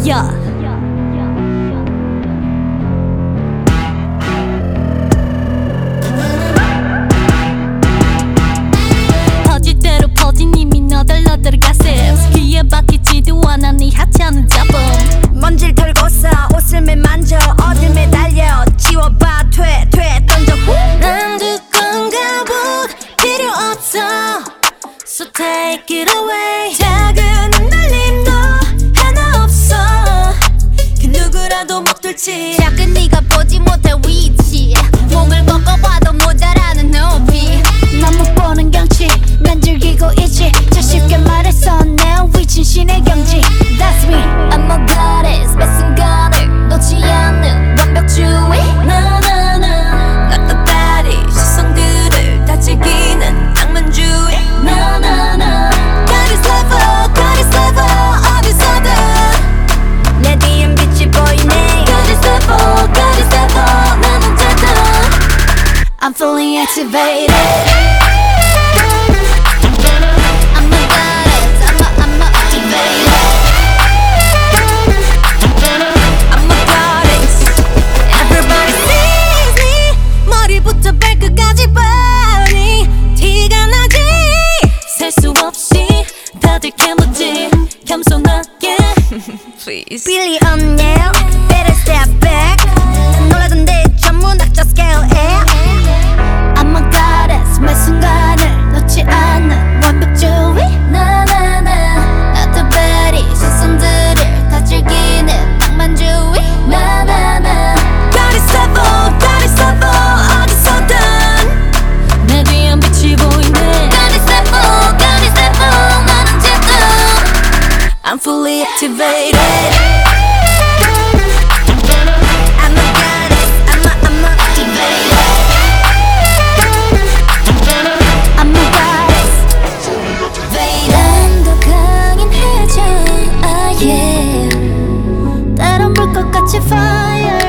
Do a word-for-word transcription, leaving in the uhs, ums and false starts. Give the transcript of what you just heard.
yeah. 퍼질 대로 퍼진 이미 너덜너덜 가슴 귀에 박히지도 않아 네 하찮은 잡음 먼지를 털고서 옷을 매만져 어딜 매달려 지워봐 퇴퇴 던져 후. 난 두건가 보 필요 없어 So take it away 작은 흩날림도 하나 없어 그 누구라도 먹들지 작은 네가 보지 못할 위치 목을 꺾어봐도 모자라는 높이 난 못 보는 경치 난 즐기고 있지 자 쉽게 말해서 내 위친 신의 경지 That's me I'm a goddess 매 순간을 놓지 않는 완벽주의 나나나 Not the baddie 시선들을 다 즐기는 낭만주의 나나나 God is level God is level 어디서든 내 뒤엔 빛이 보이네 God is level God is level 난 언제든 I'm fully activated I'm a goddess I'm a I'm a activated I'm a goddess Everybody sees me 머리부터 발끝까지 뻔히 티가 나지 셀 수 없이 다들 캐묻지 겸손하게 Please Billy O'Neill Better step back 놀라던데 전부 낙자 scale에 I'm a goddess 매 순간을 놓지 않는 완벽주의 나나나 Not the baddie 시선들을 다 즐기는 낭만주의 나나나 God is level God is level 어디서든 내 뒤엔 빛이 보이네 God is level God is level 난 언제든 I'm fully activated I'm a goddess I'm a I'm a activated I'm a goddess 난더 강인 해져 ah yeah 때론 불꽃같이 fire